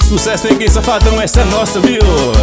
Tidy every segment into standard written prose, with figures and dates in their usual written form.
Sucesso em Gay Safadão, essa é nossa, viu?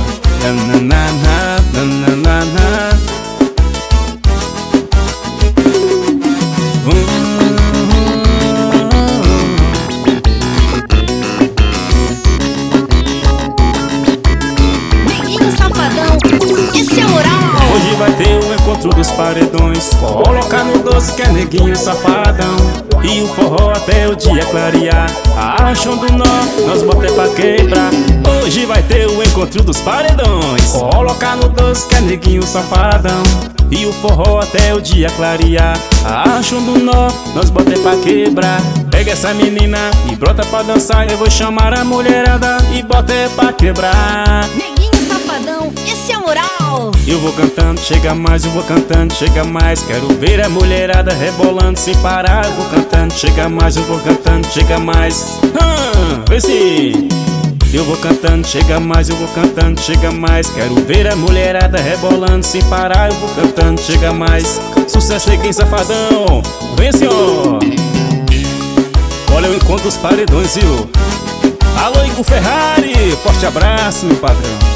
Neguinho Safadão, esse é moral. Hoje vai ter o encontro dos paredões. Colocar no 12 que é Neguinho Safadão. E o forró até o dia clarear. Acham do nó, nós bota pra quebrar. Hoje vai ter o encontro dos paredões. Colocar no 12 que é Neguinho Safadão. E o forró até o dia clarear. Acham do nó, nós bota pra quebrar. Pega essa menina e brota pra dançar. Eu vou chamar a mulherada e bota pra quebrar. Neguinho Safadão, esse é moral. Eu vou cantando, chega mais, eu vou cantando, chega mais. Quero ver a mulherada rebolando sem parar. Eu vou cantando, chega mais, eu vou cantando, chega mais. Vê se eu vou cantando, chega mais, eu vou cantando, chega mais. Quero ver a mulherada rebolando sem parar. Eu vou cantando, chega mais. Sucesso em Gay Safadão, vem senhor. Olha o encontro dos paredões, viu? Alô, Igor Ferrari, forte abraço, meu padrão.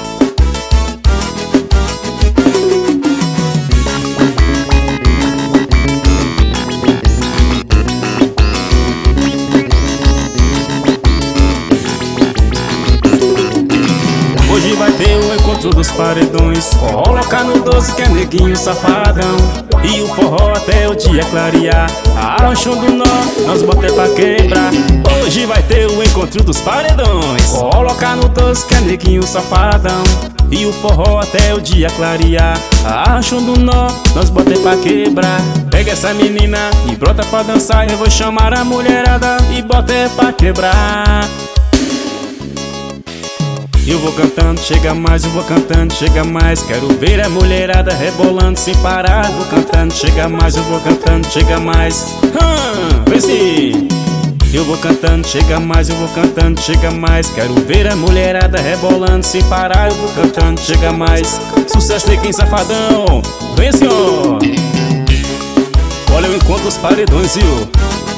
Hoje vai ter o encontro dos paredões. Colocar no 12 que é Neguinho Safadão. E o forró até o dia clarear. Acham do nó, nós bota pra quebrar. Hoje vai ter o encontro dos paredões. Colocar no 12 que é Neguinho Safadão. E o forró até o dia clarear. Acham do nó, nós bota pra quebrar. Pega essa menina e brota pra dançar. Eu vou chamar a mulherada e bota pra quebrar. Eu vou cantando, chega mais, eu vou cantando, chega mais. Quero ver a mulherada rebolando sem parar. Vou cantando, chega mais, eu vou cantando, chega mais. Vê se eu vou cantando, chega mais, eu vou cantando, chega mais. Quero ver a mulherada rebolando sem parar. Eu vou cantando, chega mais. Sucesso em Gay Safadão, vem senhor. Olha o encontro dos paredões, viu?